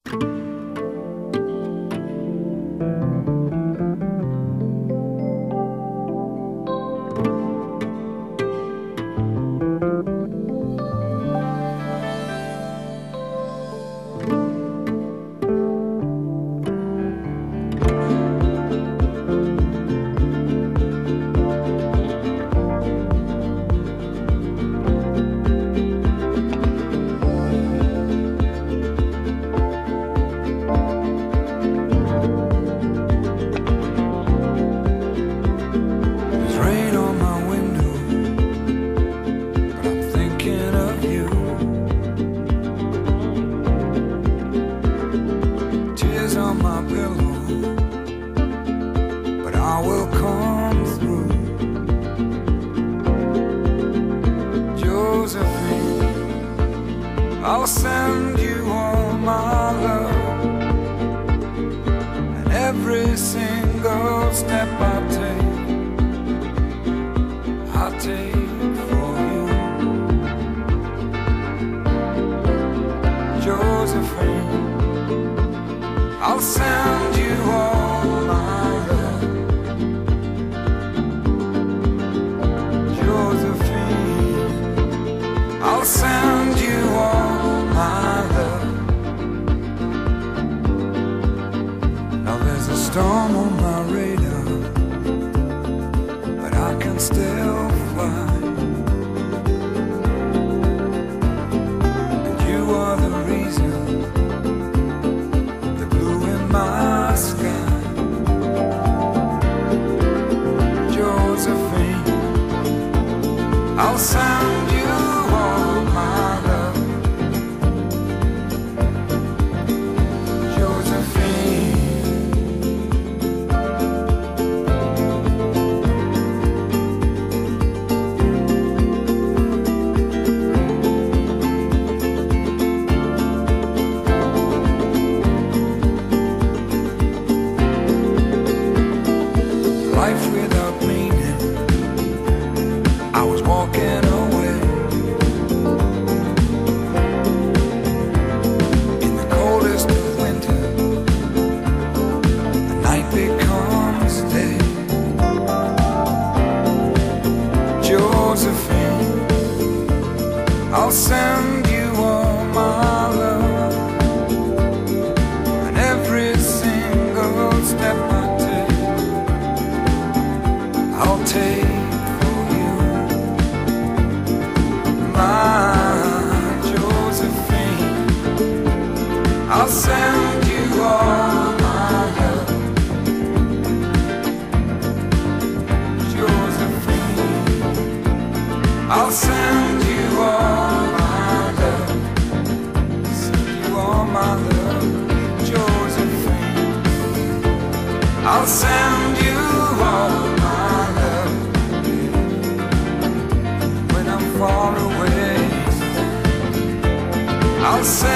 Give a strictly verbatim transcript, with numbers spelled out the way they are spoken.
On my pillow, but I will come through. Josephine, I'll send you all my love, and every single step I take, I take for you. Josephine, I'll send you all my love. Josephine, I'll send you all my love. Now there's a storm on my radar, but I can still fly. And you are the reason my sky. Josephine, I'll send you all my love. Josephine, life without meaning, I was walking away. In the coldest of winter, the night becomes day. Josephine, I'll send you all my love, and every single step I I'll take for you. My Josephine, I'll send you all my love. Josephine, I'll send you all my love. Send you all my love. Josephine, I'll send you all far away. I'll say